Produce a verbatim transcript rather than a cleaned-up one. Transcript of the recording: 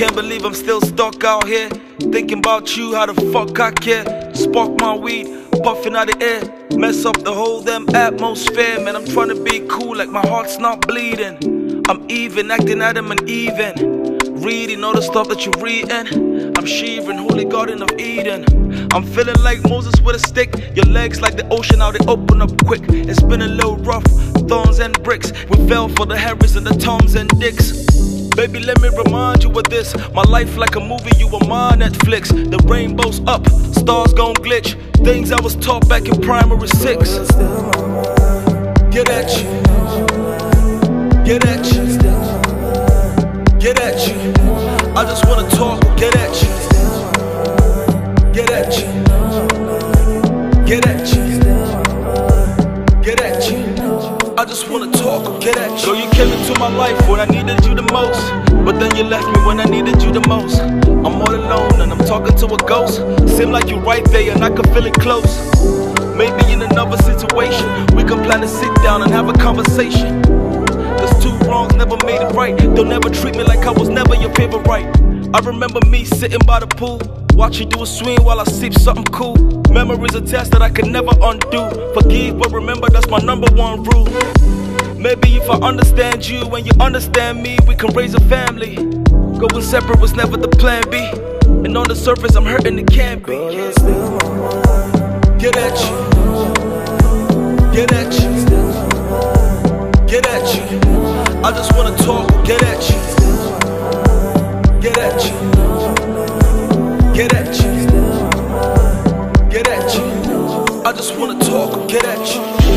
can't believe I'm still stuck out here, thinking about you, how the fuck I care. Spark my weed, puffing out the air, mess up the whole damn atmosphere. Man, I'm trying to be cool like my heart's not bleeding. I'm even, acting Adam and Even, reading all the stuff that you're reading. I'm shivering, holy garden of Eden. I'm feeling like Moses with a stick. Your legs like the ocean, how they open up quick. It's been a little rough, thorns and bricks. We fell for the Harrys and the Toms and Dicks. Baby, let me remind you of this. My life like a movie, you were my Netflix. The rainbow's up, stars gon' glitch. Things I was taught back in primary six. Get at you, get at you, get at you. I just wanna talk, get at you, get at you, get at you, get at you. I just wanna talk, get at you. Girl, you came into my life when I needed you the most, but then you left me when I needed you the most. I'm all alone and I'm talking to a ghost. Seem like you're right there and I can feel it close. Maybe in another situation we can plan to sit down and have a conversation. Cause two wrongs never made it right. Don't ever treat me like I was never your favorite right. I remember me sitting by the pool, watch you do a swing while I sip something cool. Memories a test that I can never undo. Forgive but remember, that's my number one rule. Maybe if I understand you and you understand me, we can raise a family. Going separate was never the plan B, and on the surface I'm hurting, it can't be. Get at you, get at you, get at you. I just wanna talk, get at you, get at you, get at you, get at you. I just wanna talk, get at you.